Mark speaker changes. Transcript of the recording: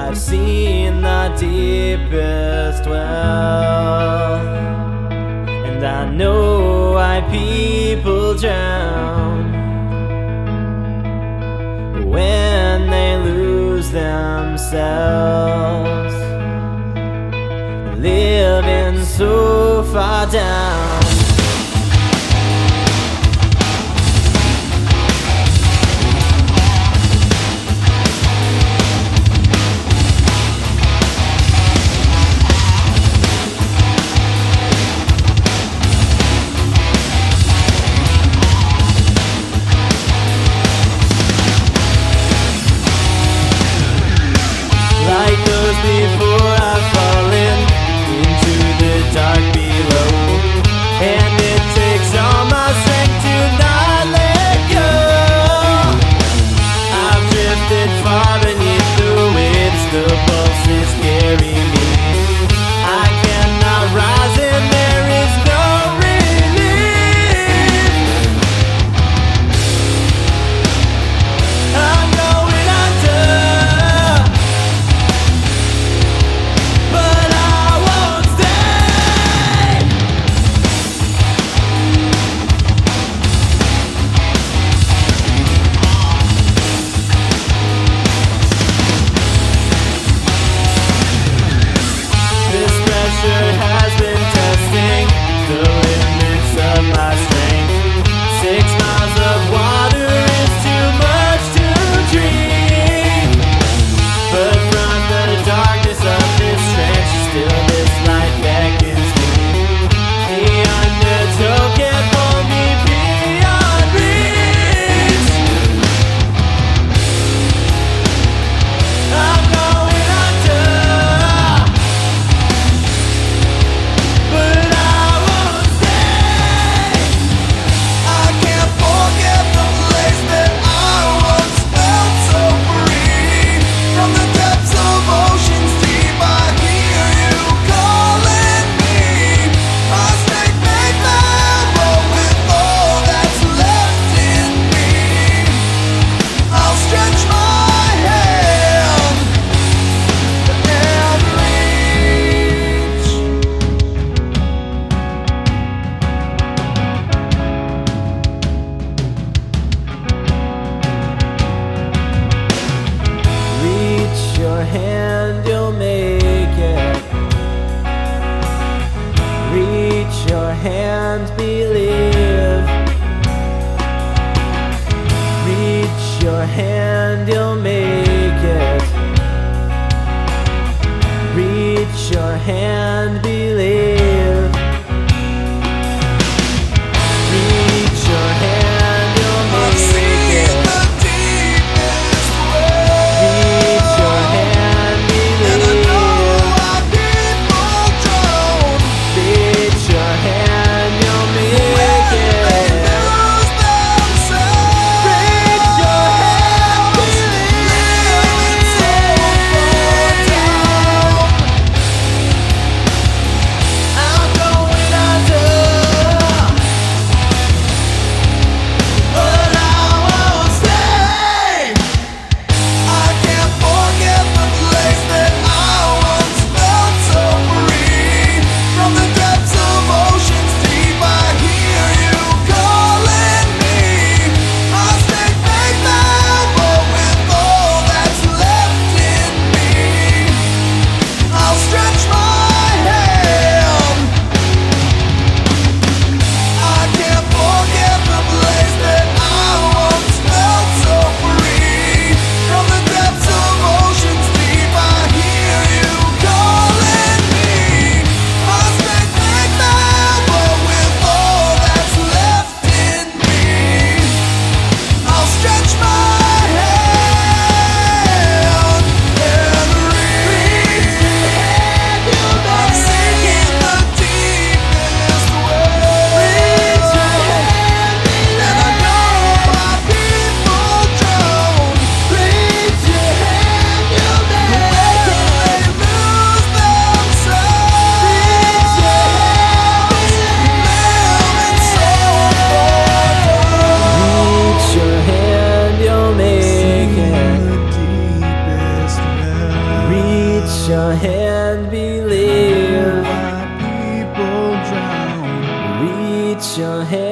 Speaker 1: I've seen the deepest well, and I know why people drown when they lose themselves, living so far down. Before I've fallen into the dark below, and it takes all my strength to not let go. I've drifted far beneath the waves, the pulses carry me. I cannot rise and there is no relief. I'm going under, but I won't stay. This pressure has been testing the limits of my strength. 6 miles of water is too much to drink, but from the darkness of this trench, still this light beckons me. The undertow can pull me beyond reach. I'm going under, but I won't stay.
Speaker 2: I can't forget the place that I once felt so free. From the depths of oceans deep, I hear you calling me. My strength may fail, but with all that's left in me, I'll stretch my hand and reach.
Speaker 1: Reach your hand, you'll make it. Reach your hand, believe. Reach your hand, you'll make it. Reach your hand, believe. Reach your hand, you'll
Speaker 2: I've
Speaker 1: make
Speaker 2: seen
Speaker 1: it.
Speaker 2: the deepest well,
Speaker 1: Reach your hand,
Speaker 2: and I know
Speaker 1: believe.
Speaker 2: why people drown
Speaker 1: Reach your hand, you'll
Speaker 2: when
Speaker 1: make
Speaker 2: they
Speaker 1: it.
Speaker 2: lose themselves.
Speaker 1: Reach your hand, your hand.